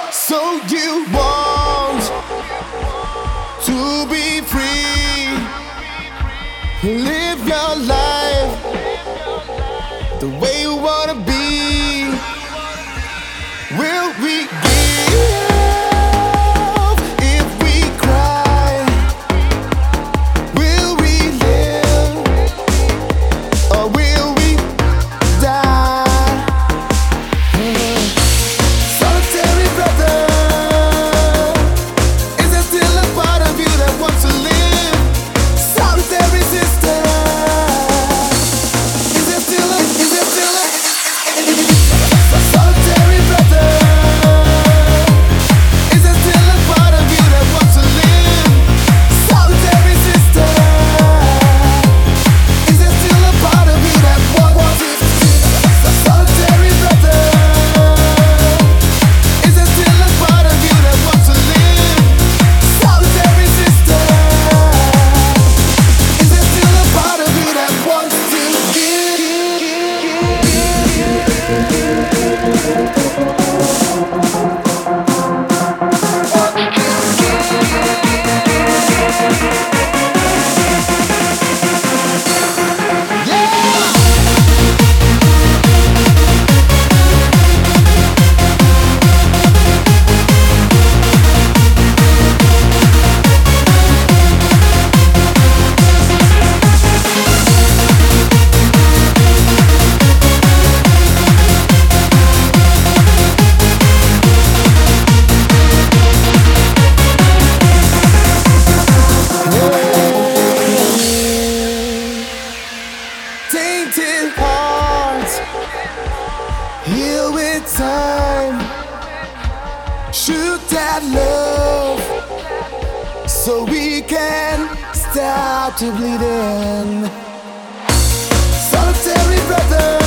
So you want to be free, live your life the way you wanna be. Will we give if we cry? Will we live or will we die? Solitary brother, is there still a part of you that wants to live? Solitary sister, is there still a solitary brother, is there still a part of you that wants to live? Solitary sister, is there still a part of you that wants to live? Solitary brother, is there still a part of you that wants to live? Solitary sister, is there still a part of you that wants to give? Tainted hearts heal with time. Shoot that love so we can stop to bleeding. Solitary brother,